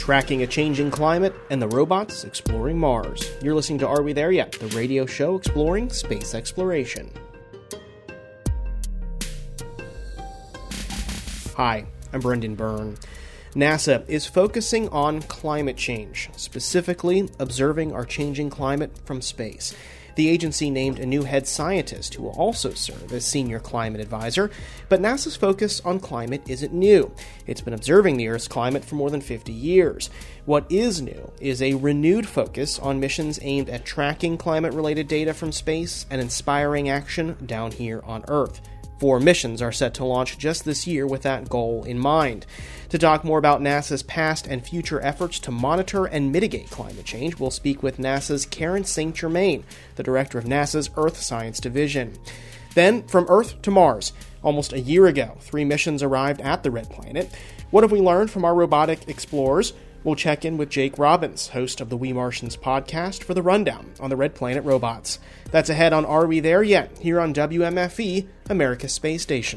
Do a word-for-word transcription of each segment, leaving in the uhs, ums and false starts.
tracking a changing climate, and the robots exploring Mars. You're listening to Are We There Yet?, the radio show exploring space exploration. Hi, I'm Brendan Byrne. NASA is focusing on climate change, specifically observing our changing climate from space. The agency named a new head scientist who will also serve as senior climate advisor, but NASA's focus on climate isn't new. It's been observing the Earth's climate for more than fifty years. What is new is a renewed focus on missions aimed at tracking climate-related data from space and inspiring action down here on Earth. Four missions are set to launch just this year with that goal in mind. To talk more about NASA's past and future efforts to monitor and mitigate climate change, we'll speak with NASA's Karen Saint Germain, the director of NASA's Earth Science Division. Then, from Earth to Mars. Almost a year ago, three missions arrived at the Red Planet. What have we learned from our robotic explorers? We'll check in with Jake Robbins, host of the We Martians podcast, for the rundown on the Red Planet robots. That's ahead on Are We There Yet? Here on W M F E, America's Space Station.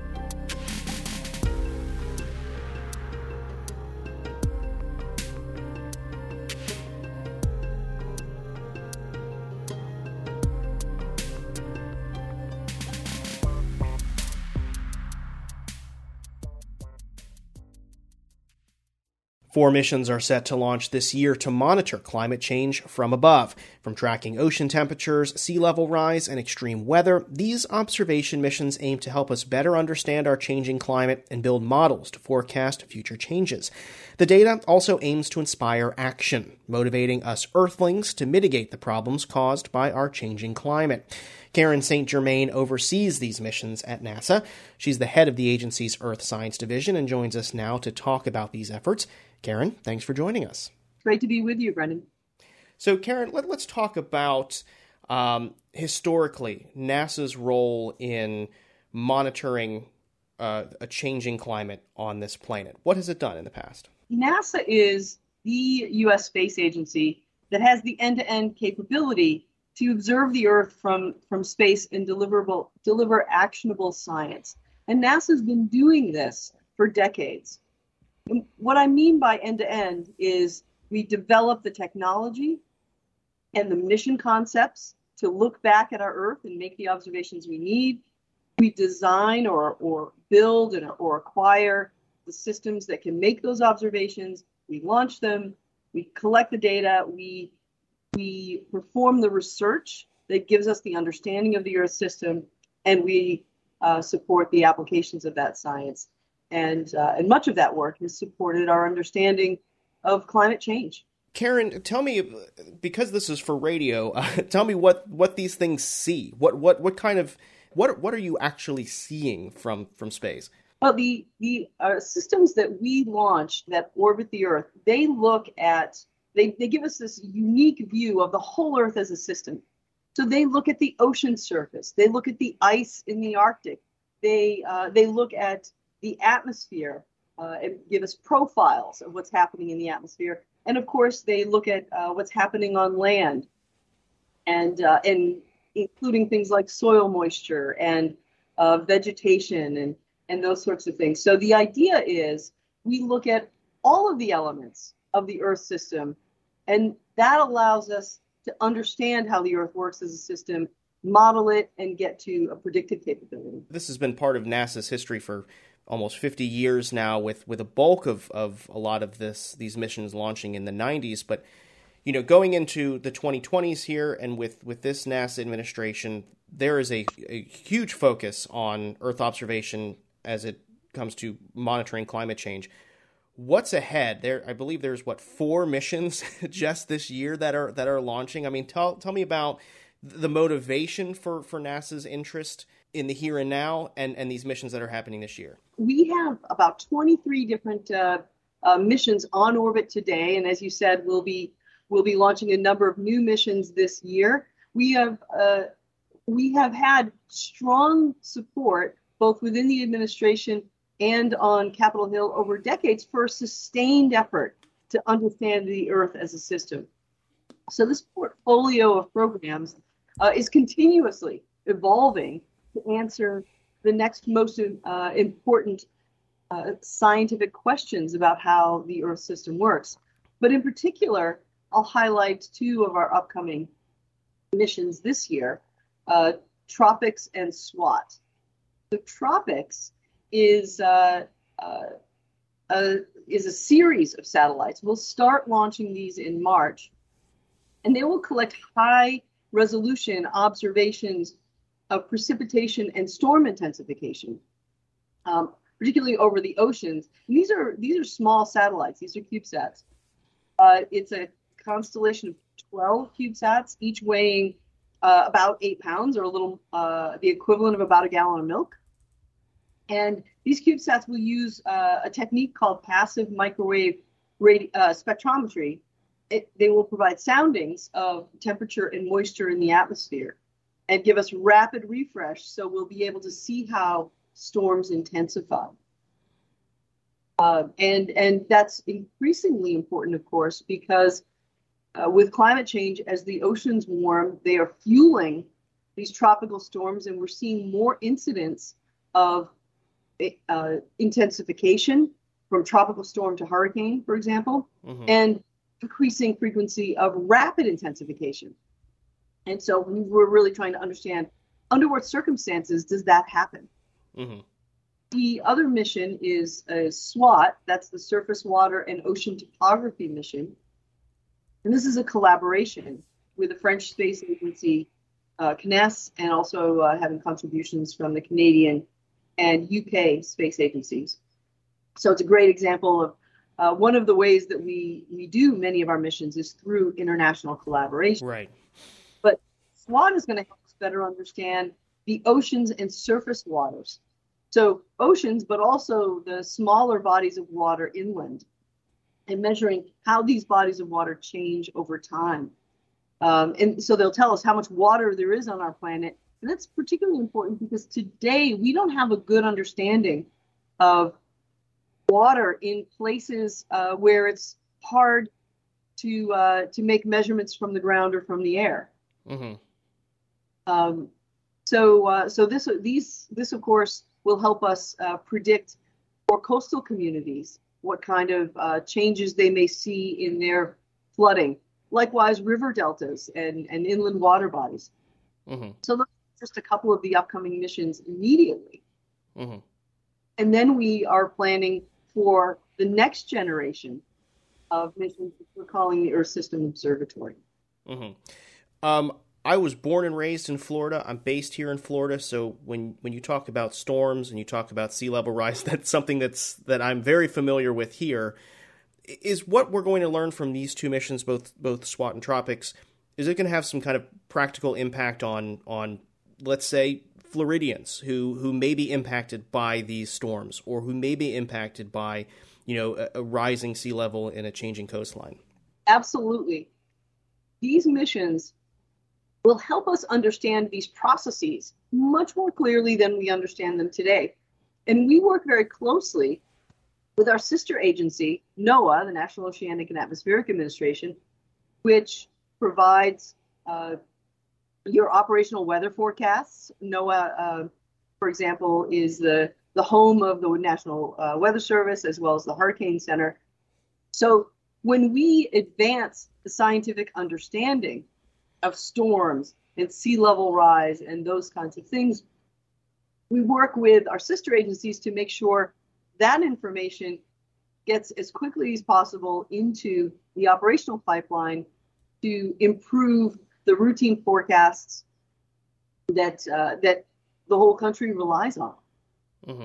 Four missions are set to launch this year to monitor climate change from above. From tracking ocean temperatures, sea level rise, and extreme weather, these observation missions aim to help us better understand our changing climate and build models to forecast future changes. The data also aims to inspire action, motivating us Earthlings to mitigate the problems caused by our changing climate. Karen Saint Germain oversees these missions at NASA. She's the head of the agency's Earth Science Division and joins us now to talk about these efforts. Karen, thanks for joining us. Great to be with you, Brendan. So, Karen, let, let's talk about, um, historically, NASA's role in monitoring uh, a changing climate on this planet. What has it done in the past? NASA is the U S space agency that has the end-to-end capability to observe the Earth from, from space and deliverable, deliver actionable science. And NASA's been doing this for decades. And what I mean by end-to-end is we develop the technology and the mission concepts to look back at our Earth and make the observations we need. We design or, or build and, or acquire the systems that can make those observations. We launch them. We collect the data. We We perform the research that gives us the understanding of the Earth system, and we uh, support the applications of that science. And, uh, and much of that work has supported our understanding of climate change. Karen, tell me, because this is for radio, uh, tell me what, what these things see. What what what kind of what what are you actually seeing from from space? Well, the the uh, systems that we launch that orbit the Earth, they look at They, they give us this unique view of the whole Earth as a system. So they look at the ocean surface. They look at the ice in the Arctic. They, uh, they look at the atmosphere uh, and give us profiles of what's happening in the atmosphere. And of course, they look at uh, what's happening on land, and, uh, and including things like soil moisture and uh, vegetation and, and those sorts of things. So the idea is we look at all of the elements of the Earth system, and that allows us to understand how the Earth works as a system, model it, and get to a predictive capability. This has been part of NASA's history for almost fifty years now, with, with a bulk of, of a lot of this these missions launching in the nineties. But, you know, going into the twenty twenties here, and with, with this NASA administration, there is a, a huge focus on Earth observation as it comes to monitoring climate change. What's ahead? There, I believe there's what four missions just this year that are that are launching. I mean, tell tell me about the motivation for, for NASA's interest in the here and now, and, and these missions that are happening this year. We have about twenty-three different uh, uh, missions on orbit today, and as you said, we'll be we'll be launching a number of new missions this year. We have uh, we have had strong support both within the administration and on Capitol Hill over decades for a sustained effort to understand the Earth as a system. So this portfolio of programs uh, is continuously evolving to answer the next most uh, important uh, scientific questions about how the Earth system works. But in particular, I'll highlight two of our upcoming missions this year, uh, TROPICS and SWOT. The TROPICS is uh, uh, uh, is a series of satellites. We'll start launching these in March, and they will collect high resolution observations of precipitation and storm intensification, um, particularly over the oceans. And these are these are small satellites. These are CubeSats. Uh, it's a constellation of twelve CubeSats, each weighing uh, about eight pounds, or a little, uh, the equivalent of about a gallon of milk. And these CubeSats will use uh, a technique called passive microwave radi- uh, spectrometry. It, they will provide soundings of temperature and moisture in the atmosphere and give us rapid refresh, so we'll be able to see how storms intensify. Uh, and, and that's increasingly important, of course, because uh, with climate change, as the oceans warm, they are fueling these tropical storms, and we're seeing more incidents of uh, intensification from tropical storm to hurricane, for example, mm-hmm. and increasing frequency of rapid intensification. And so we we're really trying to understand, under what circumstances does that happen? Mm-hmm. The other mission is a SWOT, that's the Surface Water and Ocean Topography mission. And this is a collaboration with the French space agency, uh, C N E S, and also uh, having contributions from the Canadian and U K space agencies. So it's a great example of uh, one of the ways that we, we do many of our missions is through international collaboration. Right. But SWOT is going to help us better understand the oceans and surface waters. So oceans, but also the smaller bodies of water inland, and measuring how these bodies of water change over time. Um, and so they'll tell us how much water there is on our planet. And that's particularly important because today we don't have a good understanding of water in places uh, where it's hard to uh, to make measurements from the ground or from the air. Mm-hmm. Um, so uh, so this these this of course will help us uh, predict for coastal communities what kind of uh, changes they may see in their flooding. Likewise, river deltas and, and inland water bodies. Mm-hmm. So those are just a couple of the upcoming missions immediately. Mm-hmm. And then we are planning for the next generation of missions, which we're calling the Earth System Observatory. Mm-hmm. Um, I was born and raised in Florida. I'm based here in Florida, so when, when you talk about storms and you talk about sea level rise, that's something that's that I'm very familiar with here. Is what we're going to learn from these two missions, both both SWOT and TROPICS, is it going to have some kind of practical impact on on let's say Floridians who who may be impacted by these storms, or who may be impacted by, you know, a, a rising sea level and a changing coastline? Absolutely. These missions will help us understand these processes much more clearly than we understand them today. And we work very closely with our sister agency, NOAA, the National Oceanic and Atmospheric Administration, which provides uh, your operational weather forecasts. NOAA, uh, for example, is the, the home of the National uh, Weather Service, as well as the Hurricane Center. So when we advance the scientific understanding of storms and sea level rise and those kinds of things, we work with our sister agencies to make sure that information gets as quickly as possible into the operational pipeline to improve the routine forecasts that uh, that the whole country relies on. Mm-hmm.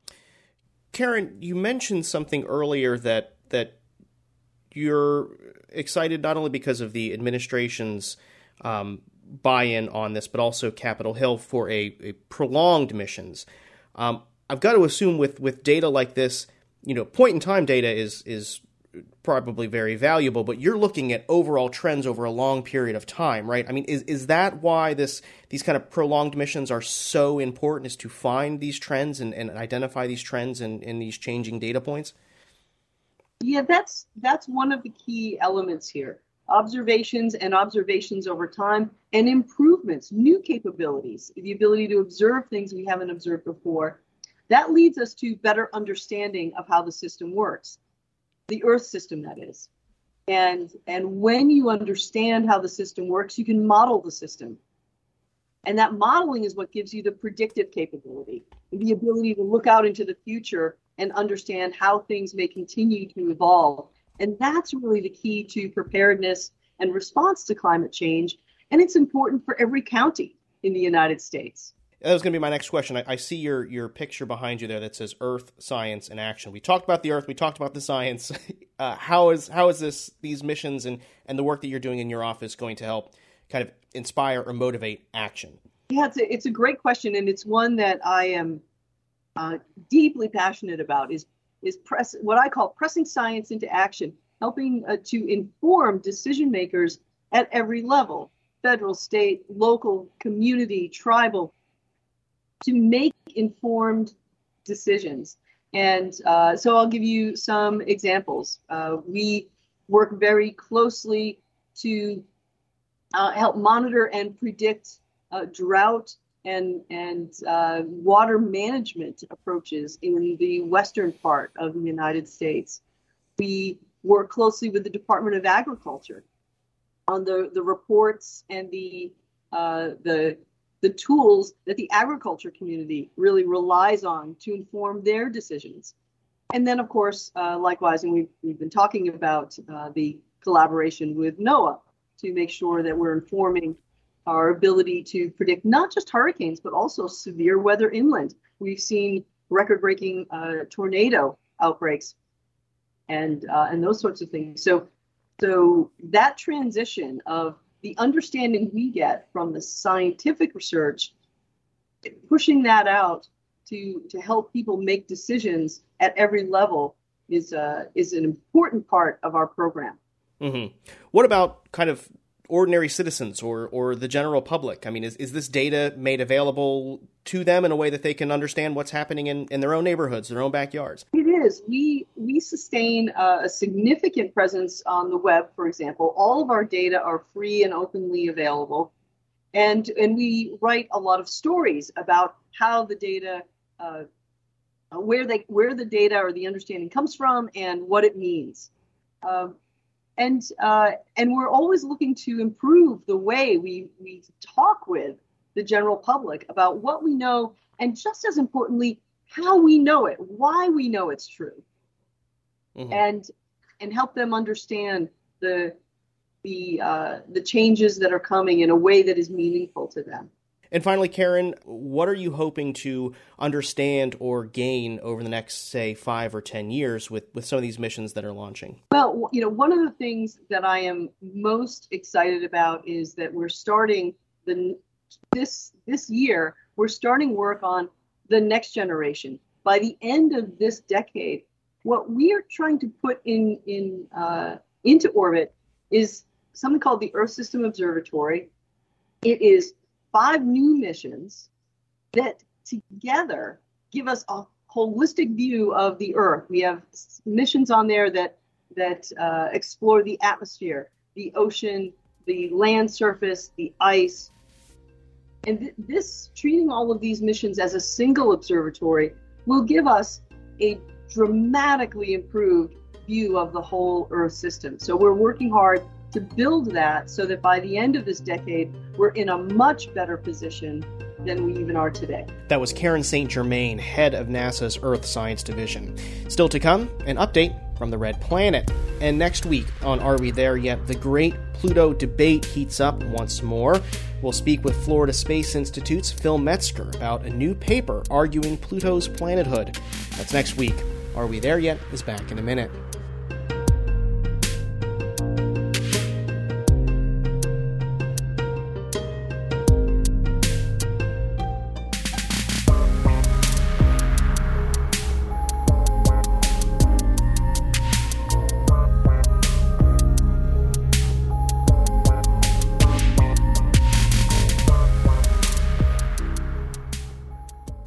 Karen, you mentioned something earlier that that you're excited not only because of the administration's um, buy-in on this, but also Capitol Hill for a, a prolonged missions. Um, I've got to assume with, with data like this, you know, point-in-time data is is probably very valuable, but you're looking at overall trends over a long period of time, right? I mean, is is that why this these kind of prolonged missions are so important, is to find these trends and, and identify these trends in, in these changing data points? Yeah, that's that's one of the key elements here. Observations and observations over time, and improvements, new capabilities, the ability to observe things we haven't observed before. that leads us to better understanding of how the system works, the Earth system, that is. And, and when you understand how the system works, you can model the system. And that modeling is what gives you the predictive capability, the ability to look out into the future and understand how things may continue to evolve. And that's really the key to preparedness and response to climate change. And it's important for every county in the United States. That was going to be my next question. I, I see your, your picture behind you there that says Earth, Science, and Action. We talked about the Earth. We talked about the science. Uh, how is how is this these missions and, and the work that you're doing in your office going to help kind of inspire or motivate action? Yeah, it's a, it's a great question, and it's one that I am uh, deeply passionate about. Is is press what I call pressing science into action, helping uh, to inform decision makers at every level: federal, state, local, community, tribal, to make informed decisions. And uh, so I'll give you some examples. Uh, we work very closely to uh, help monitor and predict uh, drought and, and uh, water management approaches in the western part of the United States. We work closely with the Department of Agriculture on the, the reports and the uh, the the tools that the agriculture community really relies on to inform their decisions. And then, of course, uh, likewise, and we've, we've been talking about uh, the collaboration with NOAA to make sure that we're informing our ability to predict not just hurricanes, but also severe weather inland. We've seen record-breaking uh, tornado outbreaks and uh, and those sorts of things. So, so that transition of the understanding we get from the scientific research, pushing that out to, to help people make decisions at every level is uh, is an important part of our program. Mm-hmm. What about kind of ordinary citizens or or the general public? I mean, is, is this data made available to them in a way that they can understand what's happening in, in their own neighborhoods, their own backyards? It is. We we sustain uh, a significant presence on the web, for example. All of our data are free and openly available. And, and we write a lot of stories about how the data, uh, where they where the data or the understanding comes from and what it means. Um, And uh, and we're always looking to improve the way we, we talk with the general public about what we know, and just as importantly, how we know it, why we know it's true, mm-hmm. and and help them understand the the uh, the changes that are coming in a way that is meaningful to them. And finally, Karen, what are you hoping to understand or gain over the next, say, five or ten years with, with some of these missions that are launching? Well, you know, one of the things that I am most excited about is that we're starting the this this year, we're starting work on the next generation. By the end of this decade, what we are trying to put in in uh, into orbit is something called the Earth System Observatory. It is five new missions that together give us a holistic view of the Earth. We have missions on there that that uh, explore the atmosphere, the ocean, the land surface, the ice. And th- this, treating all of these missions as a single observatory, will give us a dramatically improved view of the whole Earth system. So we're working hard to build that so that by the end of this decade, we're in a much better position than we even are today. That was Karen Saint Germain, head of NASA's Earth Science Division. Still to come, an update from the Red Planet. And next week on Are We There Yet?, the great Pluto debate heats up once more. We'll speak with Florida Space Institute's Phil Metzger about a new paper arguing Pluto's planethood. That's next week. Are We There Yet? Is back in a minute.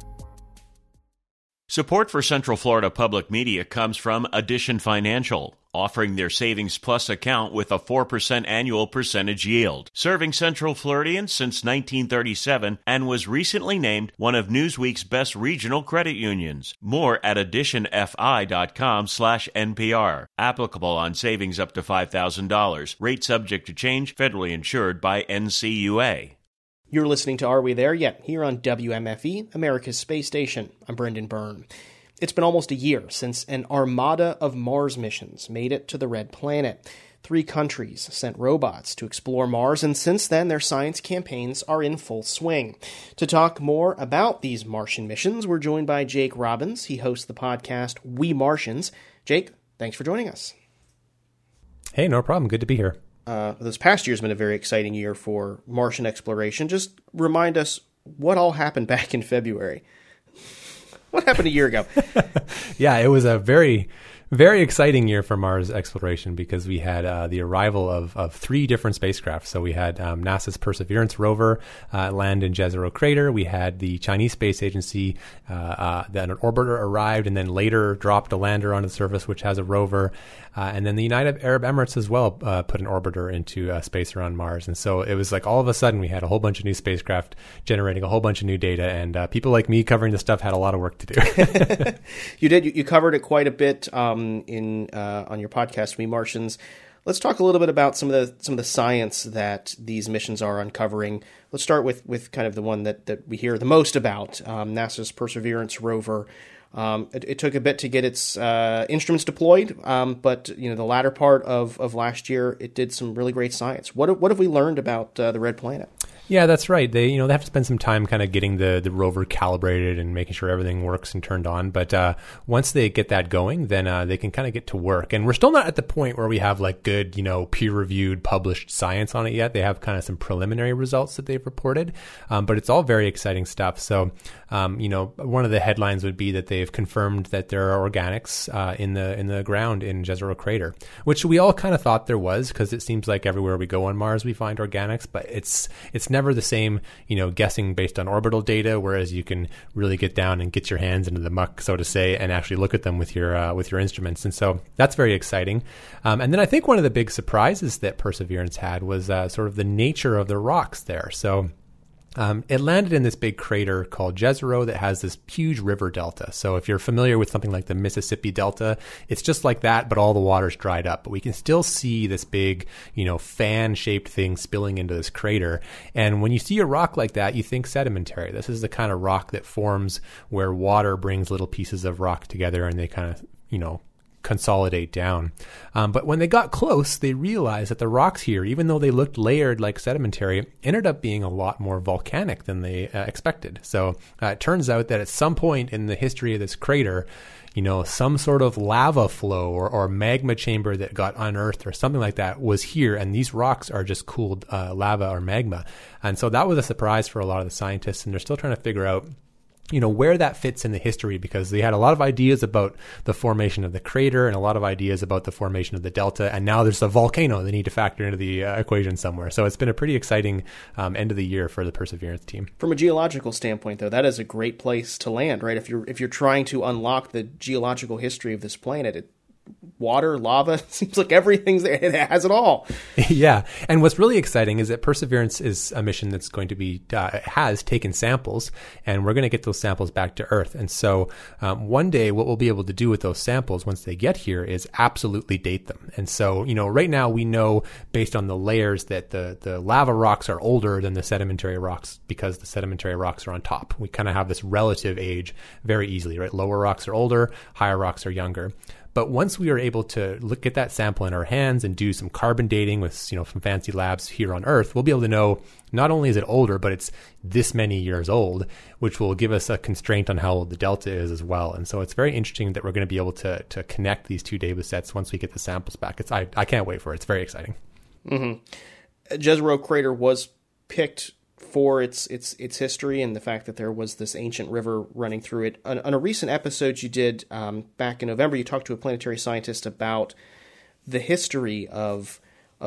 Support for Central Florida Public Media comes from Addition Financial, offering their Savings Plus account with a four percent annual percentage yield. Serving Central Floridians since nineteen thirty-seven and was recently named one of Newsweek's best regional credit unions. More at additionfi.com slash NPR. Applicable on savings up to five thousand dollars. Rate subject to change. Federally insured by N C U A. You're listening to Are We There Yet? Here on W M F E, America's Space Station. I'm Brendan Byrne. It's been almost a year since an armada of Mars missions made it to the Red Planet. Three countries sent robots to explore Mars, and since then their science campaigns are in full swing. To talk more about these Martian missions, we're joined by Jake Robbins. He hosts the podcast We Martians. Jake, thanks for joining us. Hey, no problem. Good to be here. Uh, this past year's been a very exciting year for Martian exploration. Just remind us what all happened back in February. What happened a year ago? Yeah, it was a very, very exciting year for Mars exploration because we had uh, the arrival of, of three different spacecraft. So we had um, NASA's Perseverance rover uh, land in Jezero Crater. We had the Chinese Space Agency, uh, uh, then an orbiter arrived and then later dropped a lander onto the surface, which has a rover. Uh, and then the United Arab Emirates as well uh, put an orbiter into uh, space around Mars. And so it was like all of a sudden we had a whole bunch of new spacecraft generating a whole bunch of new data. And uh, people like me covering this stuff had a lot of work to do. You did. You, you covered it quite a bit um, in uh, on your podcast, We Martians. Let's talk a little bit about some of the some of the science that these missions are uncovering. Let's start with, with kind of the one that, that we hear the most about, um, NASA's Perseverance rover. Um, it, it took a bit to get its uh, instruments deployed, um, but you know the latter part of, of last year, it did some really great science. What what have we learned about uh, the Red Planet? Yeah, that's right. They, you know, they have to spend some time kind of getting the, the rover calibrated and making sure everything works and turned on. But uh, once they get that going, then uh, they can kind of get to work. And we're still not at the point where we have like good, you know, peer-reviewed, published science on it yet. They have kind of some preliminary results that they've reported, um, but it's all very exciting stuff. So, um, you know, one of the headlines would be that they've confirmed that there are organics uh, in the in the ground in Jezero Crater, which we all kind of thought there was because it seems like everywhere we go on Mars we find organics, but it's it's never the same, you know, guessing based on orbital data, whereas you can really get down and get your hands into the muck, so to say, and actually look at them with your uh, with your instruments. And so that's very exciting. Um, and then I think one of the big surprises that Perseverance had was uh, sort of the nature of the rocks there. So Um, it landed in this big crater called Jezero that has this huge river delta. So if you're familiar with something like the Mississippi Delta, it's just like that, but all the water's dried up. But we can still see this big, you know, fan-shaped thing spilling into this crater. And when you see a rock like that, you think sedimentary. This is the kind of rock that forms where water brings little pieces of rock together and they kind of, you know, consolidate down. Um, but when they got close, they realized that the rocks here, even though they looked layered like sedimentary, ended up being a lot more volcanic than they uh, expected. So uh, it turns out that at some point in the history of this crater, you know, some sort of lava flow or, or magma chamber that got unearthed or something like that was here. And these rocks are just cooled uh, lava or magma. And so that was a surprise for a lot of the scientists. And they're still trying to figure out, you know, where that fits in the history, because they had a lot of ideas about the formation of the crater and a lot of ideas about the formation of the delta. And now there's a volcano they need to factor into the uh, equation somewhere. So it's been a pretty exciting um, end of the year for the Perseverance team. From a geological standpoint, though, that is a great place to land, right? If you're if you're trying to unlock the geological history of this planet, it water, lava, seems like everything's there. It has it all. Yeah. And what's really exciting is that Perseverance is a mission that's going to be, uh, has taken samples, and we're going to get those samples back to Earth. And so um, one day what we'll be able to do with those samples once they get here is absolutely date them. And so, you know, right now we know based on the layers that the, the lava rocks are older than the sedimentary rocks because the sedimentary rocks are on top. We kind of have this relative age very easily, right? Lower rocks are older, higher rocks are younger. But once we are able to look at that sample in our hands and do some carbon dating with, you know, some fancy labs here on Earth, we'll be able to know not only is it older, but it's this many years old, which will give us a constraint on how old the delta is as well. And so it's very interesting that we're going to be able to to connect these two data sets once we get the samples back. It's I, I can't wait for it. It's very exciting. Mm-hmm. Jezero Crater was picked for its its its history and the fact that there was this ancient river running through it. On, on a recent episode you did um, back in November, you talked to a planetary scientist about the history of of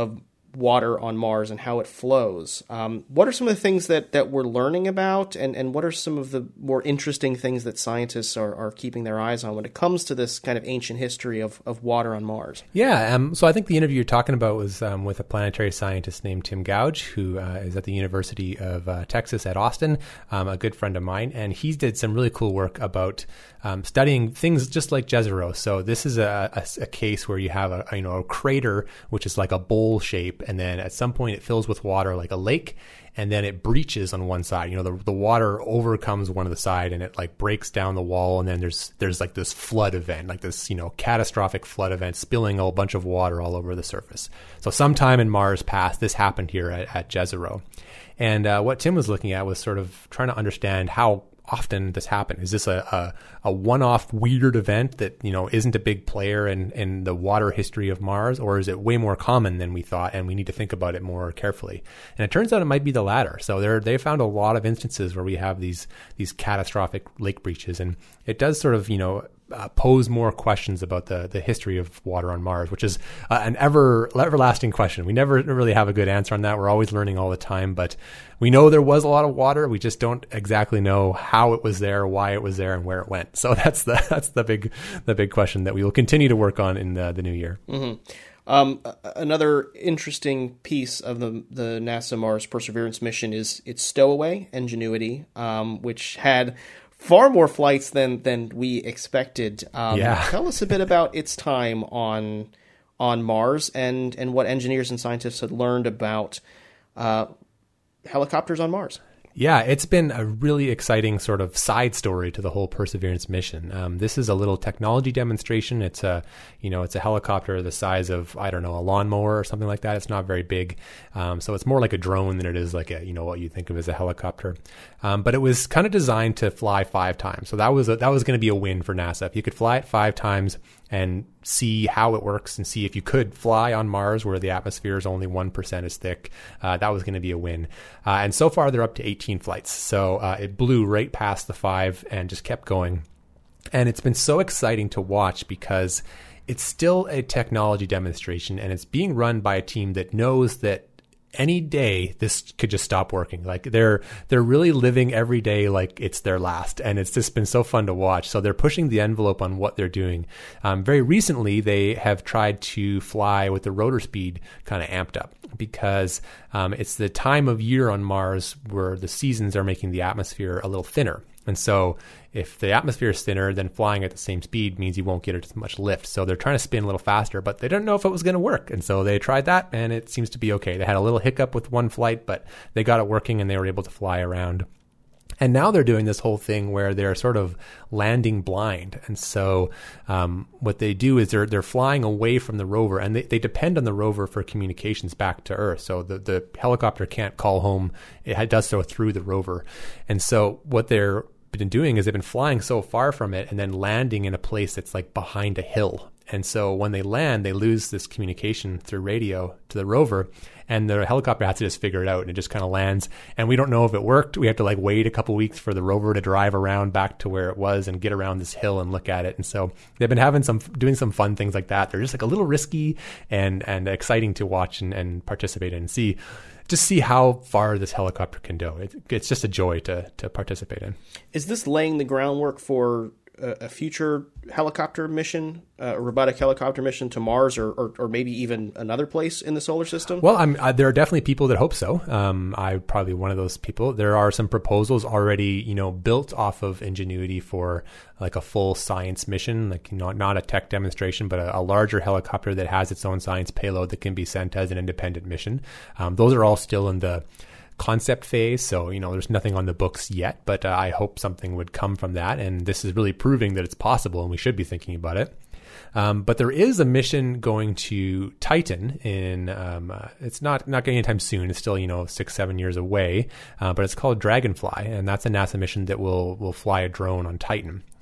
water on Mars and how it flows. Um, what are some of the things that, that we're learning about, and, and what are some of the more interesting things that scientists are, are keeping their eyes on when it comes to this kind of ancient history of, of water on Mars? Yeah, um, so I think the interview you're talking about was um, with a planetary scientist named Tim Gouge, who uh, is at the University of uh, Texas at Austin, um, a good friend of mine, and he did some really cool work about um, studying things just like Jezero. So this is a, a, a case where you have a, you know a crater, which is like a bowl shape, and then at some point it fills with water like a lake, and then it breaches on one side. You know, the the water overcomes one of the side, and it like breaks down the wall, and then there's there's like this flood event, like this, you know, catastrophic flood event, spilling a whole bunch of water all over the surface. So sometime in Mars past, this happened here at, at Jezero. And uh, what Tim was looking at was sort of trying to understand how often this happen. Is this a, a, a one-off weird event that, you know, isn't a big player in, in the water history of Mars, or is it way more common than we thought, and we need to think about it more carefully? And it turns out it might be the latter. So there, they found a lot of instances where we have these these catastrophic lake breaches, and it does sort of, you know, Uh, pose more questions about the the history of water on Mars, which is uh, an ever everlasting question. We never really have a good answer on that. We're always learning all the time, but we know there was a lot of water. We just don't exactly know how it was there, why it was there, and where it went. So that's the that's the big the big question that we will continue to work on in the, the new year. Mm-hmm. Um, another interesting piece of the the NASA Mars Perseverance mission is its stowaway, Ingenuity, um, which had far more flights than than we expected. Um, yeah. Tell us a bit about its time on on Mars, and, and what engineers and scientists had learned about uh, helicopters on Mars. Yeah, it's been a really exciting sort of side story to the whole Perseverance mission. Um, this is a little technology demonstration. It's a, you know, it's a helicopter the size of, I don't know, a lawnmower or something like that. It's not very big. Um, so it's more like a drone than it is like a, you know, what you think of as a helicopter. Um, but it was kind of designed to fly five times. So that was a, that was going to be a win for NASA. If you could fly it five times and see how it works and see if you could fly on Mars where the atmosphere is only one percent as thick, uh, that was going to be a win. Uh, and so far they're up to eighteen flights. So uh, it blew right past the five and just kept going. And it's been so exciting to watch because it's still a technology demonstration, and it's being run by a team that knows that any day this could just stop working. Like they're they're really living every day like it's their last, and it's just been so fun to watch. So they're pushing the envelope on what they're doing. Um, very recently, they have tried to fly with the rotor speed kind of amped up, because um, it's the time of year on Mars where the seasons are making the atmosphere a little thinner. And so if the atmosphere is thinner, then flying at the same speed means you won't get as much lift. So they're trying to spin a little faster, but they don't know if it was going to work. And so they tried that, and it seems to be okay. They had a little hiccup with one flight, but they got it working, and they were able to fly around. And now they're doing this whole thing where they're sort of landing blind. And so um, what they do is they're they're flying away from the rover, and they, they depend on the rover for communications back to Earth. So the, the helicopter can't call home. It does so through the rover. And so what they're been doing is they've been flying so far from it and then landing in a place that's like behind a hill. And so when they land, they lose this communication through radio to the rover, and the helicopter has to just figure it out, and it just kind of lands. And we don't know if it worked. We have to like wait a couple weeks for the rover to drive around back to where it was and get around this hill and look at it. And so they've been having some, doing some fun things like that. They're just like a little risky and, and exciting to watch and, and participate in and see. Just see how far this helicopter can go. It, it's just a joy to to participate in. Is this laying the groundwork for a, a future helicopter mission, uh, a robotic helicopter mission to Mars, or, or or maybe even another place in the solar system? Well, I'm, uh, there are definitely people that hope so. Um, I'm probably one of those people. There are some proposals already, you know, built off of Ingenuity for like a full science mission, like not not a tech demonstration, but a, a larger helicopter that has its own science payload that can be sent as an independent mission. Um, those are all still in the concept phase, so you know there's nothing on the books yet, but uh, I hope something would come from that, and this is really proving that it's possible, and we should be thinking about it. Um, but there is a mission going to Titan in um, uh, it's not not getting anytime soon. It's still you know six seven years away, uh, but it's called Dragonfly, and that's a NASA mission that will will fly a drone on Titan.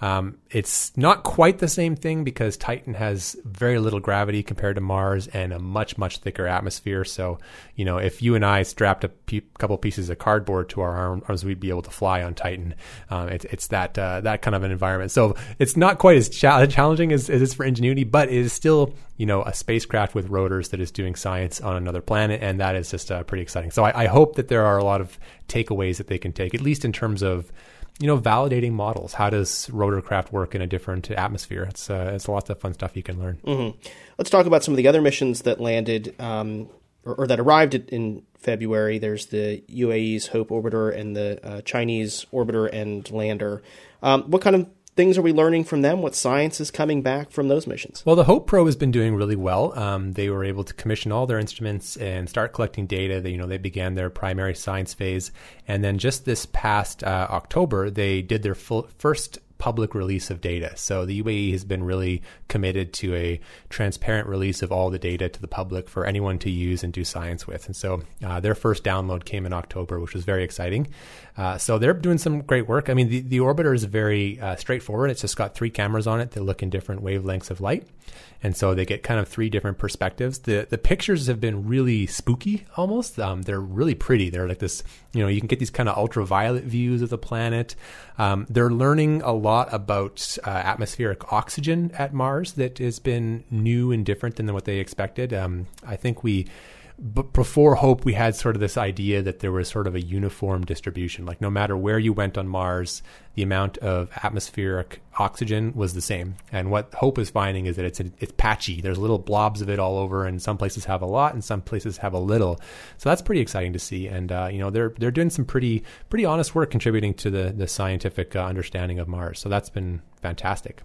Um, it's not quite the same thing because Titan has very little gravity compared to Mars and a much, much thicker atmosphere. So, you know, if you and I strapped a pe- couple pieces of cardboard to our arms, we'd be able to fly on Titan. Um, it, it's that uh, that kind of an environment. So it's not quite as cha- challenging as, as it is for Ingenuity, but it is still, you know, a spacecraft with rotors that is doing science on another planet, and that is just uh, pretty exciting. So I, I hope that there are a lot of takeaways that they can take, at least in terms of, you know, validating models. How does rotorcraft work in a different atmosphere? It's uh, it's lots of fun stuff you can learn. Mm-hmm. Let's talk about some of the other missions that landed um, or, or that arrived in February. There's the U A E's Hope orbiter and the uh, Chinese orbiter and lander. Um, what kind of things are we learning from them? What science is coming back from those missions? Well, the Hope probe has been doing really well. Um, they were able to commission all their instruments and start collecting data. They, you know, they began their primary science phase. And then just this past uh, October, they did their full, first public release of data. So the U A E has been really committed to a transparent release of all the data to the public for anyone to use and do science with. And so uh, their first download came in October, which was very exciting. Uh, so they're doing some great work. I mean, the, the orbiter is very uh, straightforward. It's just got three cameras on it that look in different wavelengths of light. And so they get kind of three different perspectives. The the pictures have been really spooky almost. Um, they're really pretty. They're like this, you know, you can get these kind of ultraviolet views of the planet. Um, they're learning a lot about uh, atmospheric oxygen at Mars that has been new and different than what they expected. Um, I think we... But before Hope, we had sort of this idea that there was sort of a uniform distribution. Like no matter where you went on Mars, the amount of atmospheric oxygen was the same. And what Hope is finding is that it's it's patchy. There's little blobs of it all over, and some places have a lot, and some places have a little. So that's pretty exciting to see. And uh, you know, they're they're doing some pretty pretty honest work contributing to the the scientific uh, understanding of Mars. So that's been fantastic.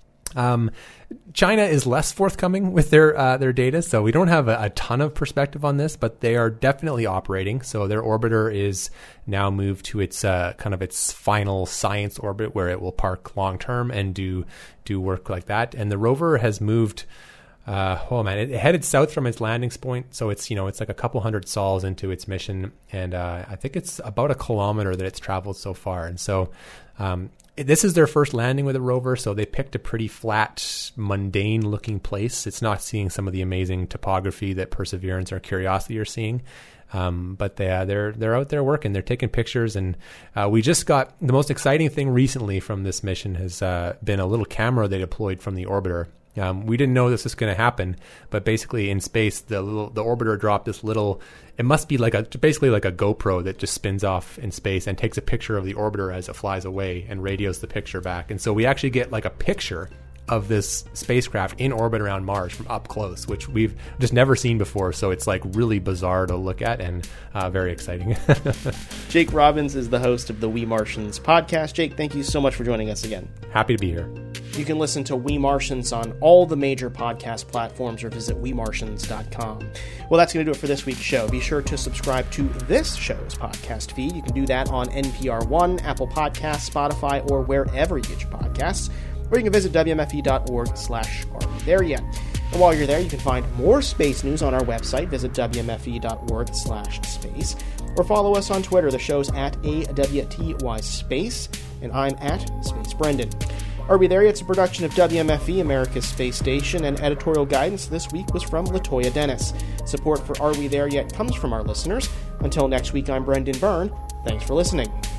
Um, China is less forthcoming with their uh, their data, so we don't have a, a ton of perspective on this, but they are definitely operating. So their orbiter is now moved to its uh, kind of its final science orbit, where it will park long term and do do work like that. And the rover has moved. Uh, oh man, it, it headed south from its landing point, so it's you know it's like a couple hundred sols into its mission, and uh, I think it's about a kilometer that it's traveled so far. And so um, this is their first landing with a rover, so they picked a pretty flat, mundane-looking place. It's not seeing some of the amazing topography that Perseverance or Curiosity are seeing. Um, but they, uh, they're they're out there working. They're taking pictures, and uh, we just got the most exciting thing recently from this mission has uh, been a little camera they deployed from the orbiter. Um, we didn't know this was going to happen, but basically in space, the little, the orbiter dropped this little, it must be like a, basically like a GoPro that just spins off in space and takes a picture of the orbiter as it flies away and radios the picture back. And so we actually get like a picture of this spacecraft in orbit around Mars from up close, which we've just never seen before. So it's like really bizarre to look at and uh, very exciting. Jake Robbins is the host of the We Martians podcast. Jake, thank you so much for joining us again. Happy to be here. You can listen to We Martians on all the major podcast platforms or visit we martians dot com. Well, that's going to do it for this week's show. Be sure to subscribe to this show's podcast feed. You can do that on N P R One, Apple Podcasts, Spotify, or wherever you get your podcasts. Or you can visit W M F E dot org slash are we there yet. And while you're there, you can find more space news on our website. Visit W M F E dot org slash space. Or follow us on Twitter. The show's at A W T Y Space, and I'm at Space Brendan. Are We There Yet? It's a production of W M F E, America's Space Station, and editorial guidance this week was from Latoya Dennis. Support for Are We There Yet? Comes from our listeners. Until next week, I'm Brendan Byrne. Thanks for listening.